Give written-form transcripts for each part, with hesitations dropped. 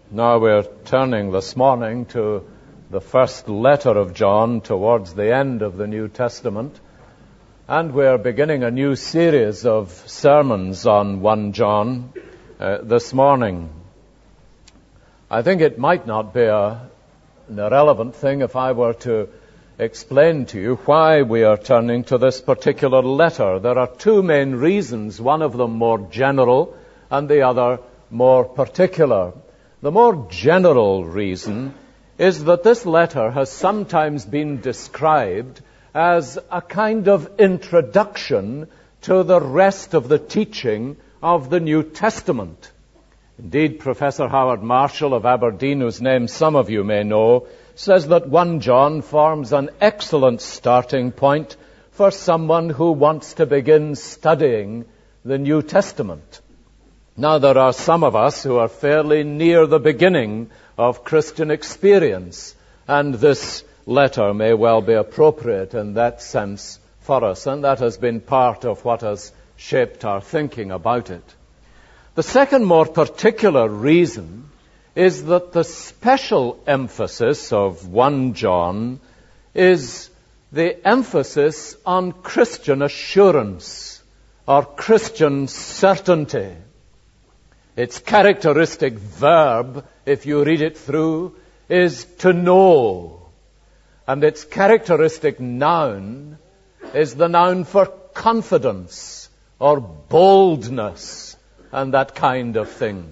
Now we're turning this morning to the first letter of John towards the end of the New Testament, and we're beginning a new series of sermons on 1 John this morning. I think it might not be an irrelevant thing if I were to explain to you why we are turning to this particular letter. There are two main reasons, one of them more general and the other more particular. The more general reason is that this letter has sometimes been described as a kind of introduction to the rest of the teaching of the New Testament. Indeed, Professor Howard Marshall of Aberdeen, whose name some of you may know, says that 1 John forms an excellent starting point for someone who wants to begin studying the New Testament. Now, there are some of us who are fairly near the beginning of Christian experience, and this letter may well be appropriate in that sense for us, and that has been part of what has shaped our thinking about it. The second, more particular reason is that the special emphasis of 1 John is the emphasis on Christian assurance or Christian certainty. Its characteristic verb, if you read it through, is to know. And its characteristic noun is the noun for confidence or boldness and that kind of thing.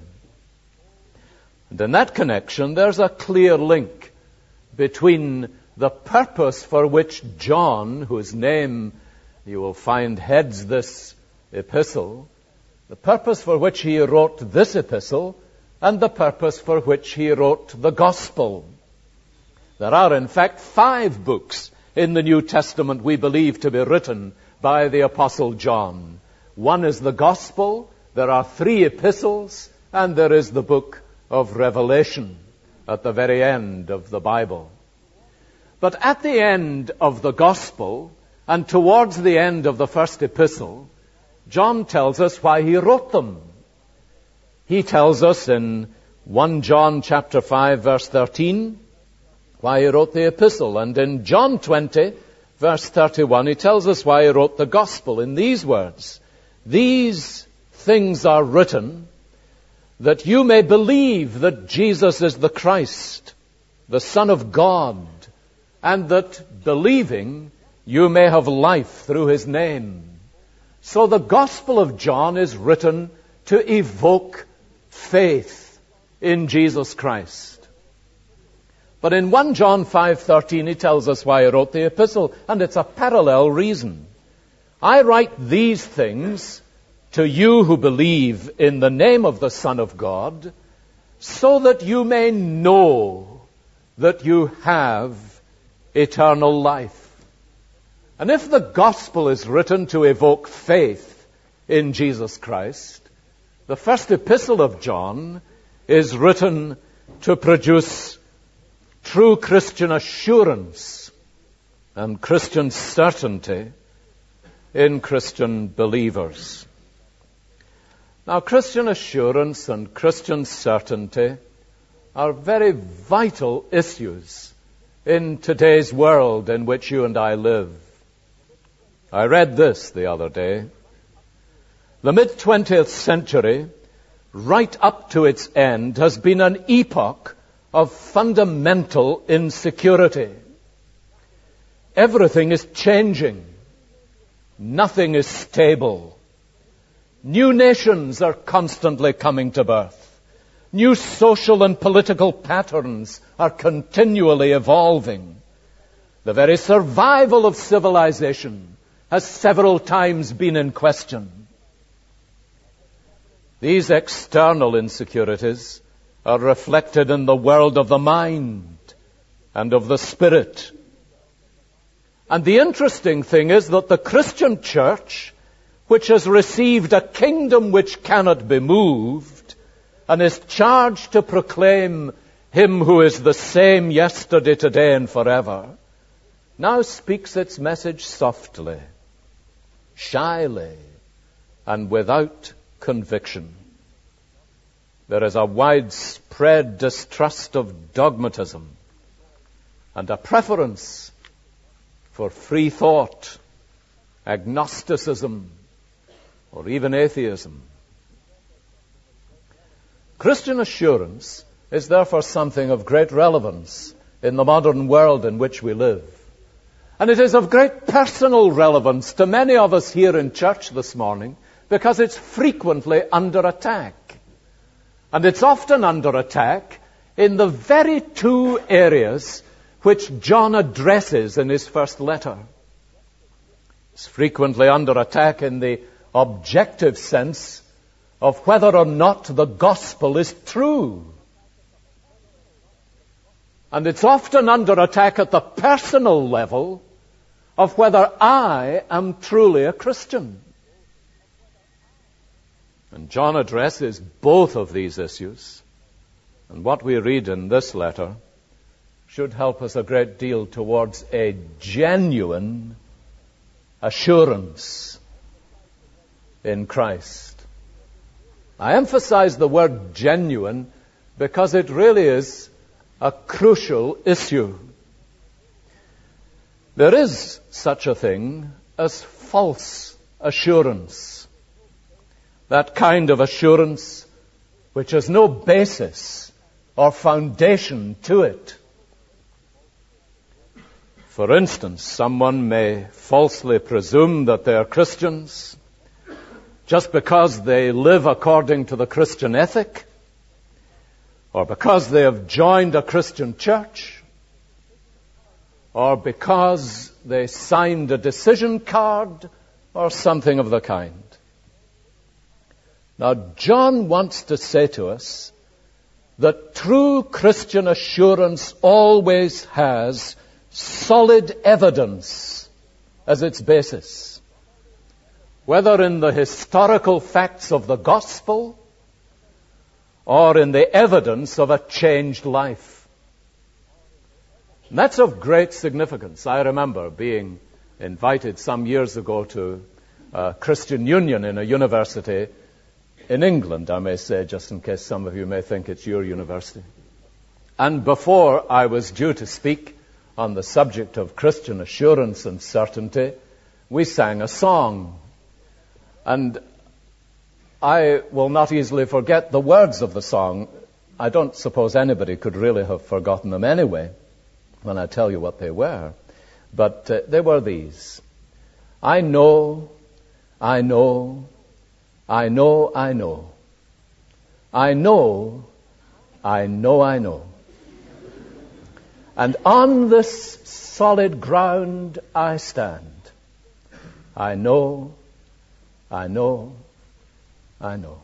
And in that connection, there's a clear link between the purpose for which John, whose name you will find heads this epistle, the purpose for which he wrote this epistle, and the purpose for which he wrote the Gospel. There are, in fact, 5 books in the New Testament we believe to be written by the Apostle John. One is the Gospel, there are 3 epistles, and there is the book of Revelation at the very end of the Bible. But at the end of the Gospel, and towards the end of the first epistle, John tells us why he wrote them. He tells us in 1 John chapter 5 verse 13 why he wrote the epistle. And in John 20 verse 31 he tells us why he wrote the Gospel in these words: "These things are written that you may believe that Jesus is the Christ, the Son of God, and that believing you may have life through his name." So the Gospel of John is written to evoke faith in Jesus Christ. But in 1 John 5:13 he tells us why he wrote the epistle, and it's a parallel reason. "I write these things to you who believe in the name of the Son of God, so that you may know that you have eternal life." And if the Gospel is written to evoke faith in Jesus Christ, the first epistle of John is written to produce true Christian assurance and Christian certainty in Christian believers. Now, Christian assurance and Christian certainty are very vital issues in today's world in which you and I live. I read this the other day. The mid-20th century, right up to its end, has been an epoch of fundamental insecurity. Everything is changing. Nothing is stable. New nations are constantly coming to birth. New social and political patterns are continually evolving. The very survival of civilization has several times been in question. These external insecurities are reflected in the world of the mind and of the spirit. And the interesting thing is that the Christian church, which has received a kingdom which cannot be moved, and is charged to proclaim him who is the same yesterday, today, and forever, now speaks its message softly, shyly, and without conviction. There is a widespread widespread distrust of dogmatism and a preference for free thought, agnosticism, or even atheism. Christian assurance is therefore something of great relevance in the modern world in which we live. And it is of great personal relevance to many of us here in church this morning because it's frequently under attack. And it's often under attack in the very two areas which John addresses in his first letter. It's frequently under attack in the objective sense of whether or not the gospel is true. And it's often under attack at the personal level of whether I am truly a Christian. And John addresses both of these issues. And what we read in this letter should help us a great deal towards a genuine assurance in Christ. I emphasize the word genuine because it really is a crucial issue. There is such a thing as false assurance. That kind of assurance which has no basis or foundation to it. For instance, someone may falsely presume that they are Christians just because they live according to the Christian ethic, or because they have joined a Christian church, or because they signed a decision card, or something of the kind. Now, John wants to say to us that true Christian assurance always has solid evidence as its basis, whether in the historical facts of the gospel or in the evidence of a changed life. And that's of great significance. I remember being invited some years ago to a Christian Union in a university in England, I may say, just in case some of you may think it's your university. And before I was due to speak on the subject of Christian assurance and certainty, we sang a song. And I will not easily forget the words of the song. I don't suppose anybody could really have forgotten them anyway when I tell you what they were. But they were these. I know, I know, I know, I know. I know, I know, I know. And on this solid ground I stand. I know, I know, I know.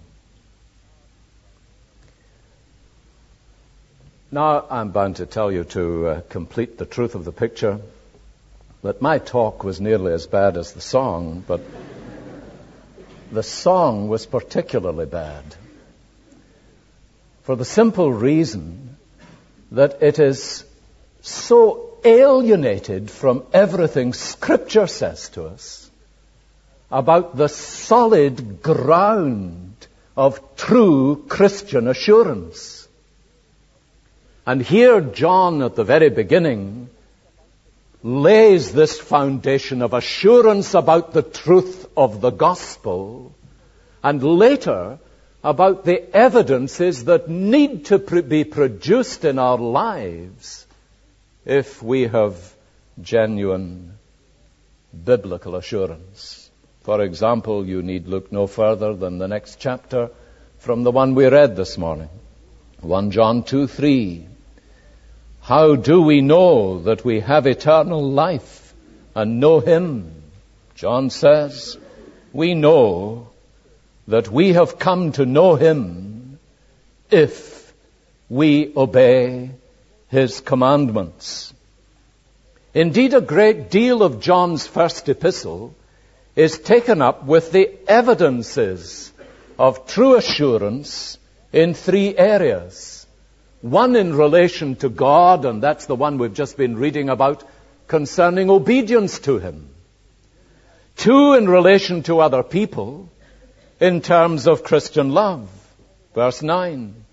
Now, I'm bound to tell you to complete the truth of the picture that my talk was nearly as bad as the song, but the song was particularly bad for the simple reason that it is so alienated from everything Scripture says to us about the solid ground of true Christian assurance. And here John, at the very beginning, lays this foundation of assurance about the truth of the gospel, and later about the evidences that need to be produced in our lives if we have genuine biblical assurance. For example, you need look no further than the next chapter from the one we read this morning, 1 John 2:3. How do we know that we have eternal life and know Him? John says, we know that we have come to know Him if we obey His commandments. Indeed, a great deal of John's first epistle is taken up with the evidences of true assurance in three areas. One in relation to God, and that's the one we've just been reading about, concerning obedience to Him. Two in relation to other people, in terms of Christian love. Verse 9.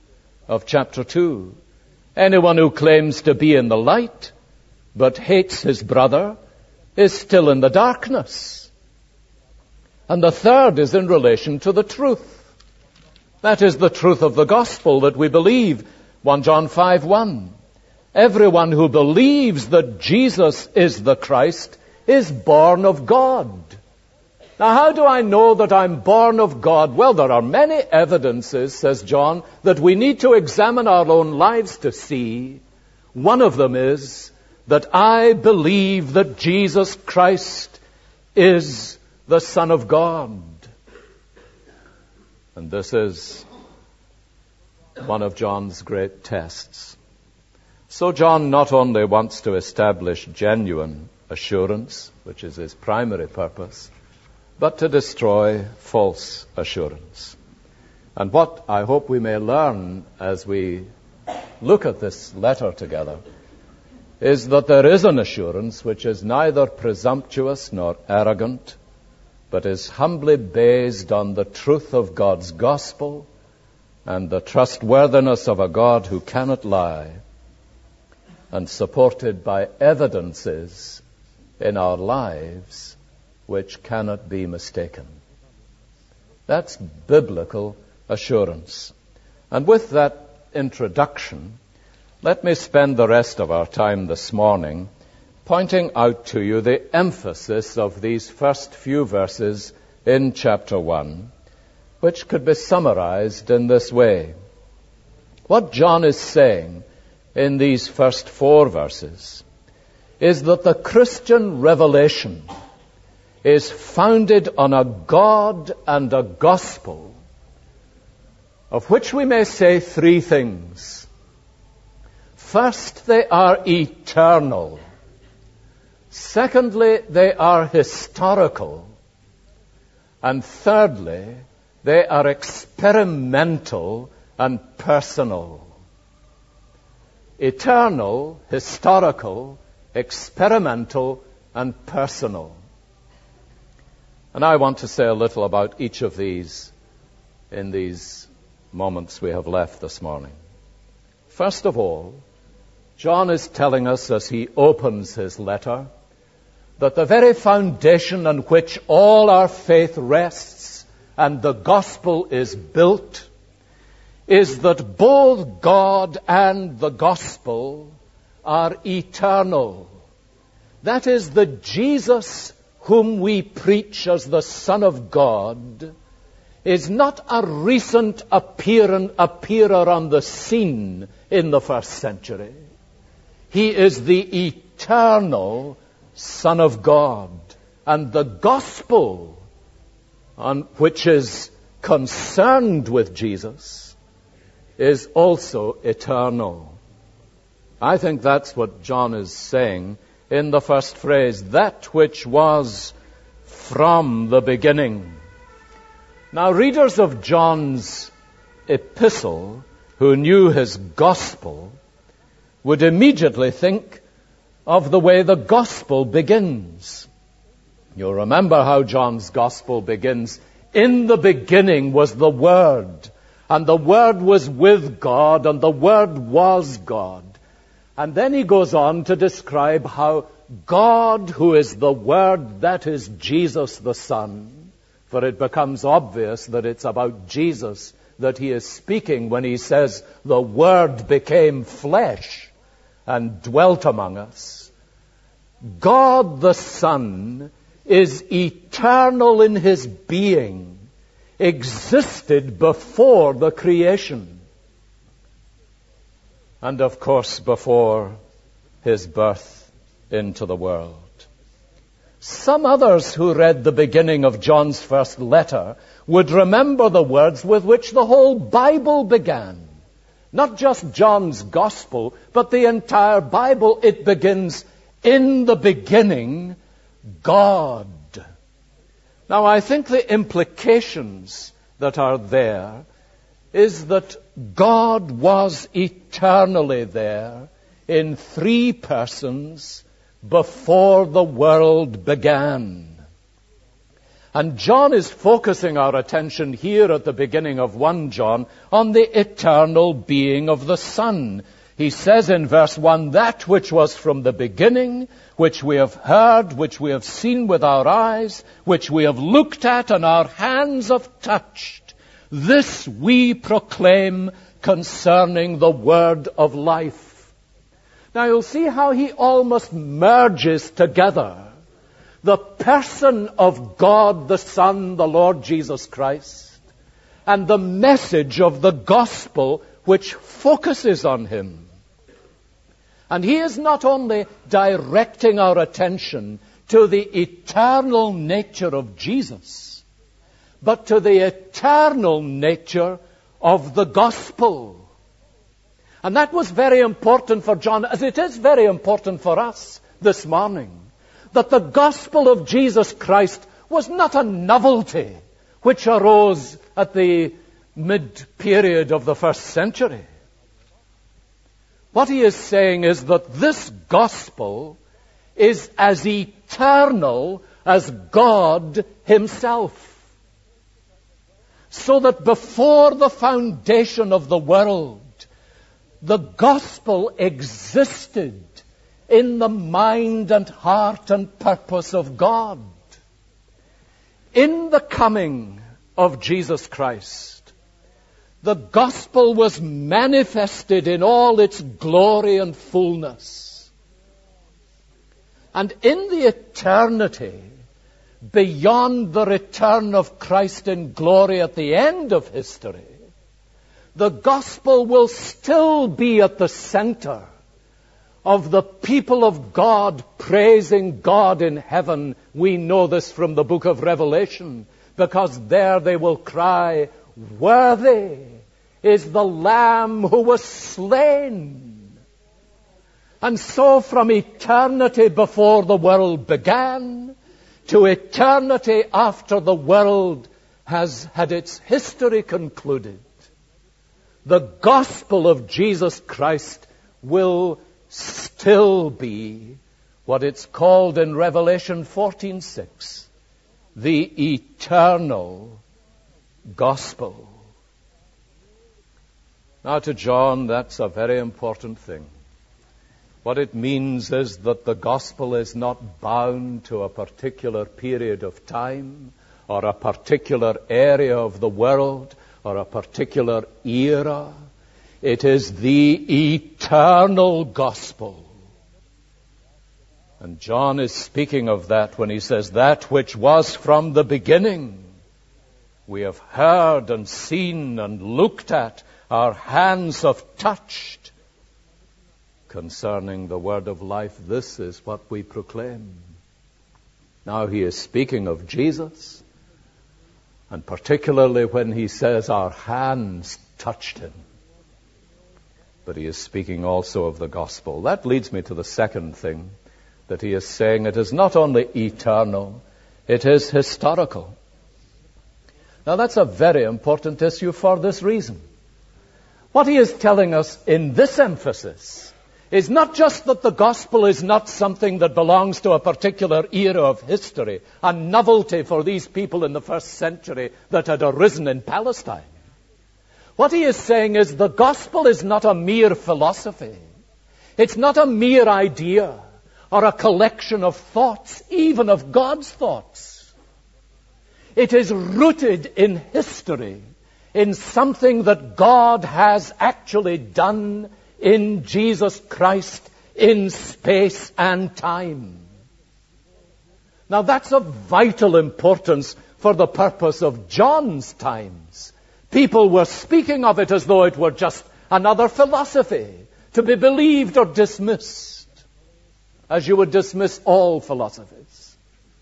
of chapter 2. Anyone who claims to be in the light but hates his brother is still in the darkness. And the third is in relation to the truth. That is the truth of the gospel that we believe. 1 John 5:1. Everyone who believes that Jesus is the Christ is born of God. Now, how do I know that I'm born of God? Well, there are many evidences, says John, that we need to examine our own lives to see. One of them is that I believe that Jesus Christ is the Son of God. And this is one of John's great tests. So John not only wants to establish genuine assurance, which is his primary purpose, but to destroy false assurance. And what I hope we may learn as we look at this letter together is that there is an assurance which is neither presumptuous nor arrogant, but is humbly based on the truth of God's gospel and the trustworthiness of a God who cannot lie, and supported by evidences in our lives which cannot be mistaken. That's biblical assurance. And with that introduction, let me spend the rest of our time this morning pointing out to you the emphasis of these first few verses in chapter 1, which could be summarized in this way. What John is saying in these first 4 verses is that the Christian revelation is founded on a God and a gospel of which we may say 3 things. First, they are eternal. Secondly, they are historical. And thirdly, they are experimental and personal. Eternal, historical, experimental, and personal. And I want to say a little about each of these in these moments we have left this morning. First of all, John is telling us as he opens his letter that the very foundation on which all our faith rests and the gospel is built is that both God and the gospel are eternal. That is, the Jesus whom we preach as the Son of God is not a recent appearer on the scene in the first century. He is the eternal Son of God. And the gospel which is concerned with Jesus is also eternal. I think that's what John is saying in the first phrase, that which was from the beginning. Now, readers of John's epistle who knew his gospel would immediately think of the way the gospel begins. You'll remember how John's gospel begins. In the beginning was the Word, and the Word was with God, and the Word was God. And then he goes on to describe how God, who is the Word, that is Jesus the Son, for it becomes obvious that it's about Jesus that he is speaking when he says, the Word became flesh and dwelt among us. God the Son is eternal in his being, existed before the creation, and of course before his birth into the world. Some others who read the beginning of John's first letter would remember the words with which the whole Bible began. Not just John's gospel, but the entire Bible. It begins, in the beginning, God. Now, I think the implications that are there is that God was eternally there in 3 persons before the world began. And John is focusing our attention here at the beginning of 1 John on the eternal being of the Son. He says in verse 1, that which was from the beginning, which we have heard, which we have seen with our eyes, which we have looked at and our hands have touched, this we proclaim concerning the word of life. Now you'll see how he almost merges together the person of God the Son, the Lord Jesus Christ, and the message of the gospel which focuses on him. And he is not only directing our attention to the eternal nature of Jesus, but to the eternal nature of the gospel. And that was very important for John, as it is very important for us this morning, that the gospel of Jesus Christ was not a novelty which arose at the mid-period of the first century. What he is saying is that this gospel is as eternal as God himself. So that before the foundation of the world, the gospel existed in the mind and heart and purpose of God. In the coming of Jesus Christ, the gospel was manifested in all its glory and fullness. And in the eternity, beyond the return of Christ in glory at the end of history, the gospel will still be at the center of the people of God praising God in heaven. We know this from the book of Revelation, because there they will cry, worthy is the Lamb who was slain. And so from eternity before the world began to eternity after the world has had its history concluded, the gospel of Jesus Christ will still be what it's called in Revelation 14:6, the eternal gospel. Now to John, that's a very important thing. What it means is that the gospel is not bound to a particular period of time or a particular area of the world or a particular era. It is the eternal gospel. And John is speaking of that when he says, that which was from the beginning, we have heard and seen and looked at, our hands have touched. Concerning the word of life, this is what we proclaim. Now he is speaking of Jesus, and particularly when he says our hands touched him. But he is speaking also of the gospel. That leads me to the second thing that he is saying. It is not only eternal, it is historical. Now that's a very important issue for this reason. What he is telling us in this emphasis is not just that the gospel is not something that belongs to a particular era of history, a novelty for these people in the first century that had arisen in Palestine. What he is saying is the gospel is not a mere philosophy. It's not a mere idea or a collection of thoughts, even of God's thoughts. It is rooted in history, in something that God has actually done in Jesus Christ in space and time. Now that's of vital importance for the purpose of John's times. People were speaking of it as though it were just another philosophy to be believed or dismissed, as you would dismiss all philosophies.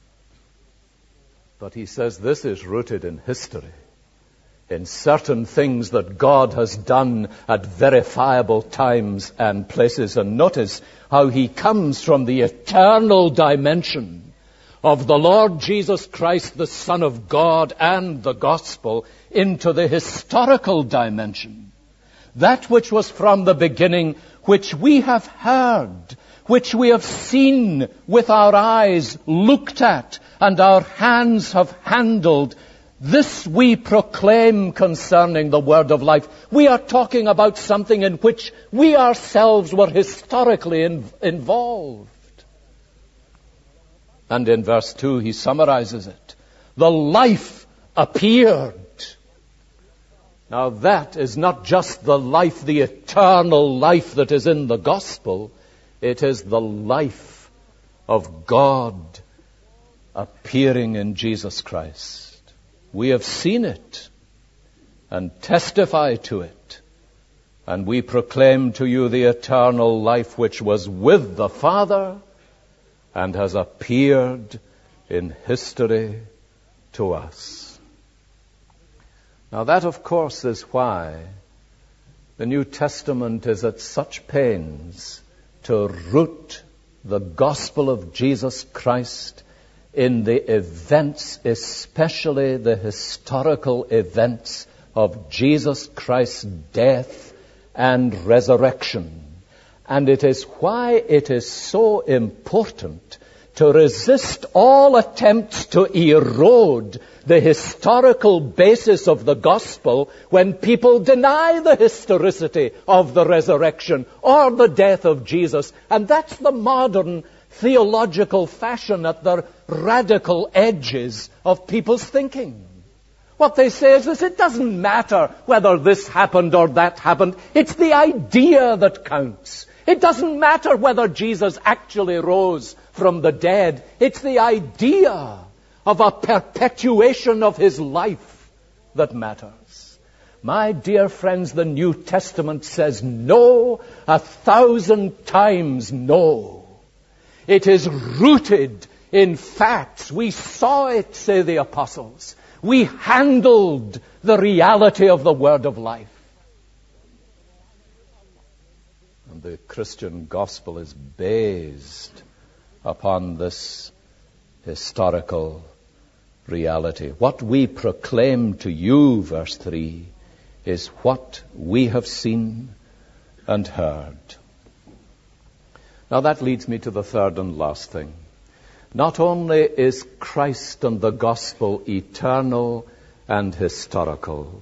But he says this is rooted in history, in certain things that God has done at verifiable times and places. And notice how he comes from the eternal dimension of the Lord Jesus Christ, the Son of God, and the gospel into the historical dimension. That which was from the beginning, which we have heard, which we have seen with our eyes, looked at, and our hands have handled. This we proclaim concerning the word of life. We are talking about something in which we ourselves were historically involved. And in verse 2 he summarizes it. The life appeared. Now that is not just the life, the eternal life that is in the gospel. It is the life of God appearing in Jesus Christ. We have seen it and testify to it. And we proclaim to you the eternal life which was with the Father and has appeared in history to us. Now that, of course, is why the New Testament is at such pains to root the gospel of Jesus Christ in the events, especially the historical events of Jesus Christ's death and resurrection. And it is why it is so important to resist all attempts to erode the historical basis of the gospel when people deny the historicity of the resurrection or the death of Jesus. And that's the modern theological fashion at the radical edges of people's thinking. What they say is this: it doesn't matter whether this happened or that happened. It's the idea that counts. It doesn't matter whether Jesus actually rose from the dead. It's the idea of a perpetuation of his life that matters. My dear friends, the New Testament says no 1,000 times no. It is rooted in facts. We saw it, say the apostles. We handled the reality of the word of life. And the Christian gospel is based upon this historical reality. What we proclaim to you, verse 3, is what we have seen and heard. Now that leads me to the third and last thing. Not only is Christ and the gospel eternal and historical,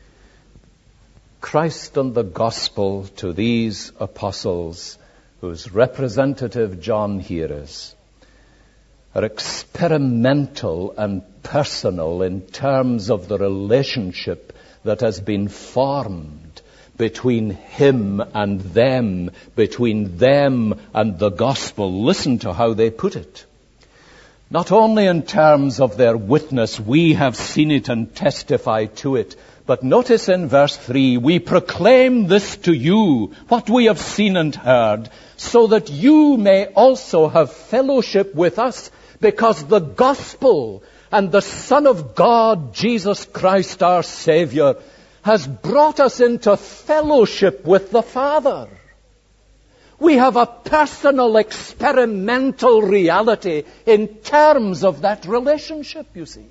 Christ and the gospel to these apostles, whose representative John here is, are experimental and personal in terms of the relationship that has been formed between him and them, between them and the gospel. Listen to how they put it. Not only in terms of their witness, we have seen it and testify to it, but notice in verse 3, we proclaim this to you, what we have seen and heard, so that you may also have fellowship with us, because the gospel and the Son of God, Jesus Christ our Savior, has brought us into fellowship with the Father. We have a personal, experimental reality in terms of that relationship, you see.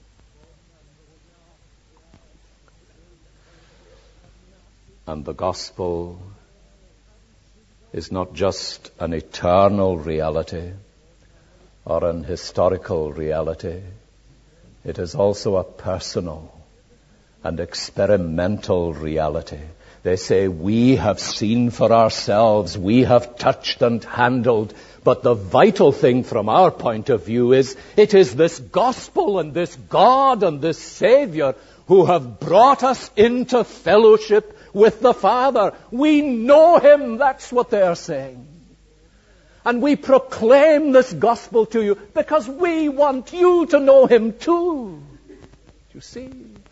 And the gospel is not just an eternal reality or an historical reality. It is also a personal and experimental reality. They say, we have seen for ourselves, we have touched and handled, but the vital thing from our point of view is, it is this gospel and this God and this Savior who have brought us into fellowship with the Father. We know him, that's what they are saying. And we proclaim this gospel to you because we want you to know him too. You see?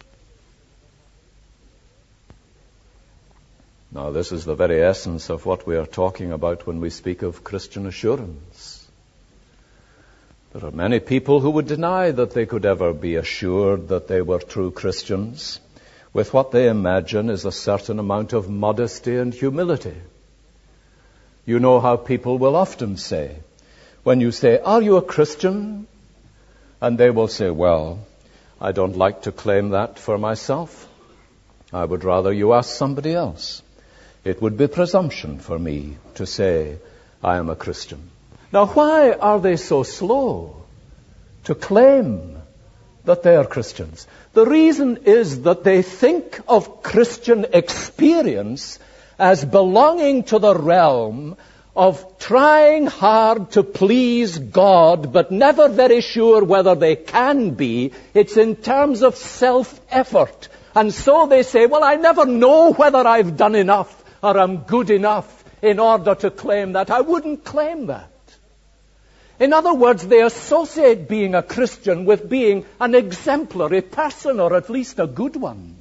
Now, this is the very essence of what we are talking about when we speak of Christian assurance. There are many people who would deny that they could ever be assured that they were true Christians with what they imagine is a certain amount of modesty and humility. You know how people will often say, when you say, are you a Christian? And they will say, well, I don't like to claim that for myself. I would rather you ask somebody else. It would be presumption for me to say, I am a Christian. Now, why are they so slow to claim that they are Christians. The reason is that they think of Christian experience as belonging to the realm of trying hard to please God, but never very sure whether they can be. It's in terms of self-effort. And so they say, well, I never know whether I've done enough or I'm good enough in order to claim that. I wouldn't claim that. In other words, they associate being a Christian with being an exemplary person, or at least a good one.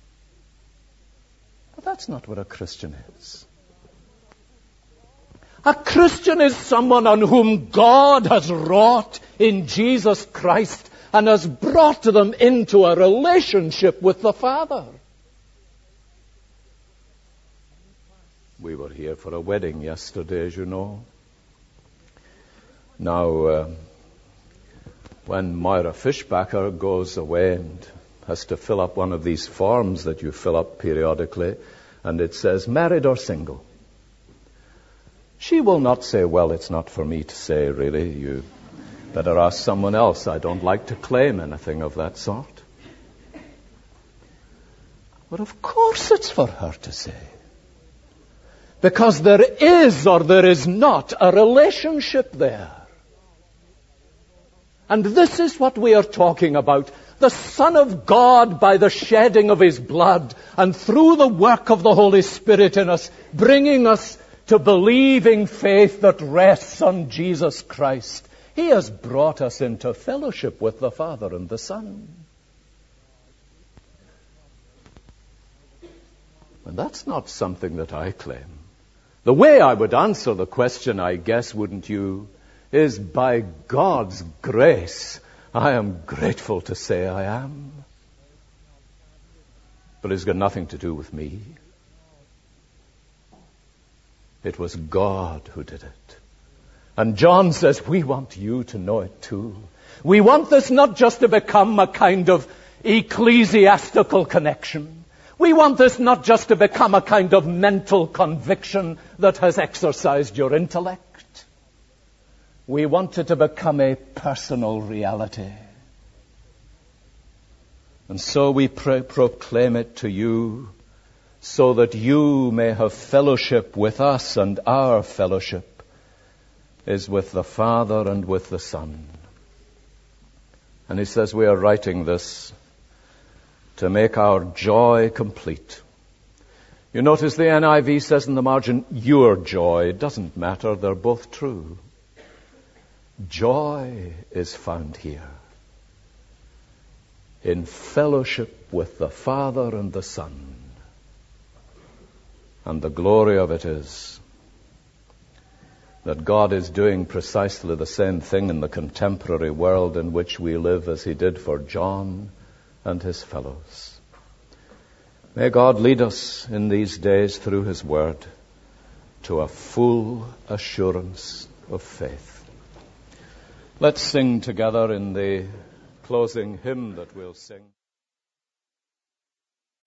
But that's not what a Christian is. A Christian is someone on whom God has wrought in Jesus Christ and has brought them into a relationship with the Father. We were here for a wedding yesterday, as you know. Now, when Moira Fishbacker goes away and has to fill up one of these forms that you fill up periodically, and it says, married or single, she will not say, well, it's not for me to say, really. You better ask someone else. I don't like to claim anything of that sort. But of course it's for her to say. Because there is or there is not a relationship there. And this is what we are talking about. The Son of God, by the shedding of His blood and through the work of the Holy Spirit in us, bringing us to believing faith that rests on Jesus Christ. He has brought us into fellowship with the Father and the Son. And that's not something that I claim. The way I would answer the question, I guess, wouldn't you, is by God's grace, I am grateful to say I am. But it's got nothing to do with me. It was God who did it. And John says, we want you to know it too. We want this not just to become a kind of ecclesiastical connection. We want this not just to become a kind of mental conviction that has exercised your intellect. We want it to become a personal reality. And so we proclaim it to you, so that you may have fellowship with us, and our fellowship is with the Father and with the Son. And he says we are writing this to make our joy complete. You notice the NIV says in the margin, your joy. It doesn't matter, they're both true. Joy is found here in fellowship with the Father and the Son. And the glory of it is that God is doing precisely the same thing in the contemporary world in which we live as He did for John and his fellows. May God lead us in these days through His Word to a full assurance of faith. Let's sing together in the closing hymn that we'll sing.